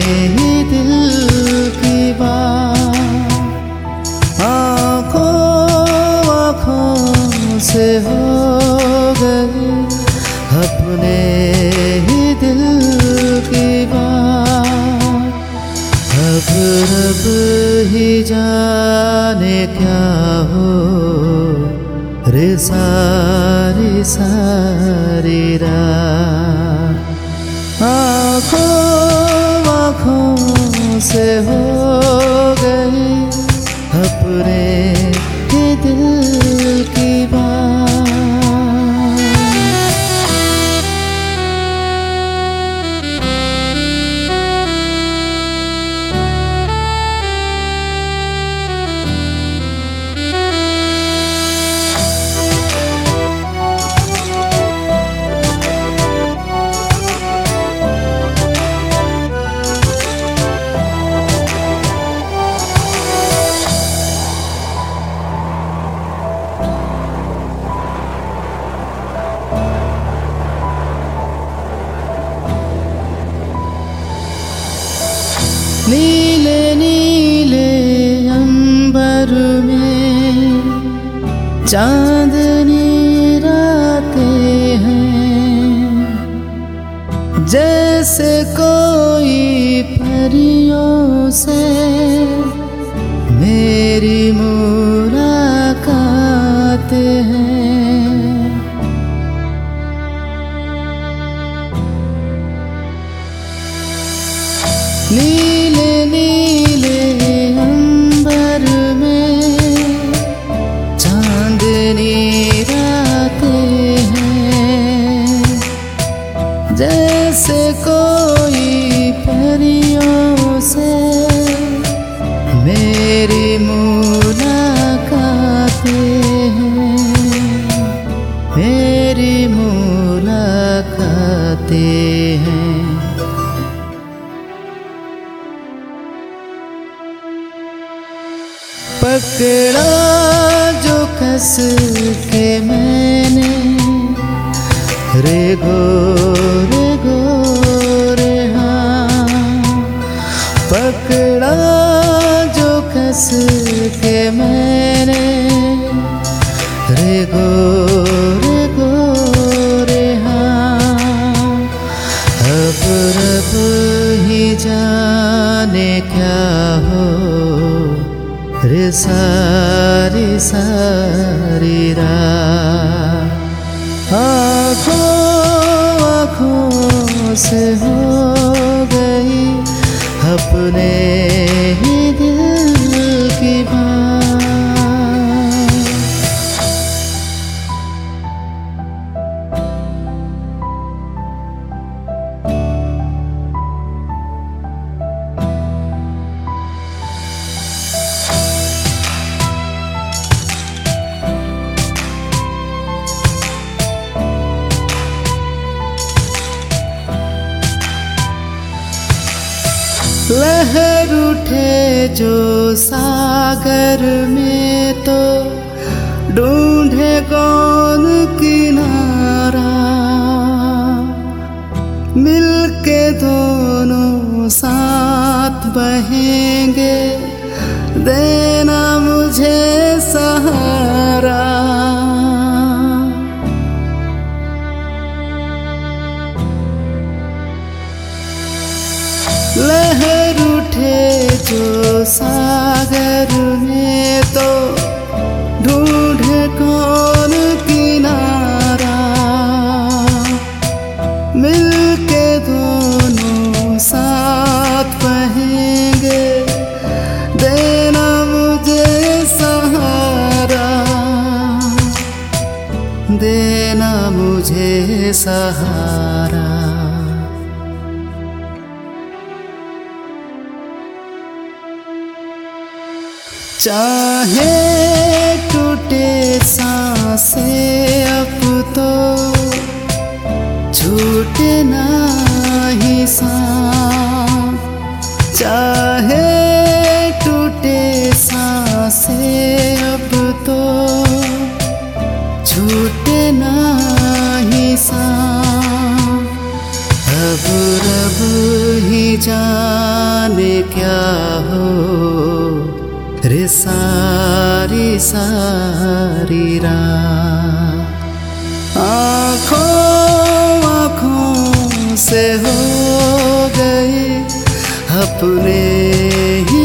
ही दिल की बात आँखों आँखों से हो गई अपने ही दिल की बात। अब रब ही जाने क्या हो रे सारी सारी रात आँखों आँखों से हो गई अपने ही दिल की बात। नीले नीले अंबर में चांदनी रातें हैं, जैसे कोई परियों से मेरी मुलाकातें हैं। नीले नीले अंबर में चांदनी रातें हैं, जैसे कोई परियों से मेरी मुलाकातें हैं, मेरी मुलाकातें हैं। पकड़ा जो कस के मैंने रे गोरे हाँ, पकड़ा जो कस के मैंने रे गोरे हाँ। अब रब ही जाने क्या हो रे सारी सारी रात आँखों आँखों से हो गई अपने ही दिल की बात। लहर उठे जो सागर में तो ढूंढे कौन किनारा, मिलके दोनों साथ बहेंगे देना मुझे सहारा। लहर उठे जो सागर में तो ढूंढे कौन किनारा, मिलके दोनों साथ बहेंगे देना मुझे सहारा, देना मुझे सहारा। चाहे टूटे सांसें अब तो छूटे ना ही सांस, चाहे टूटे सांसें अब तो छूटे ना ही सांस। अब रब ही जाने क्या हो रे सारी सारी रात। आँखों से हो गए अपने ही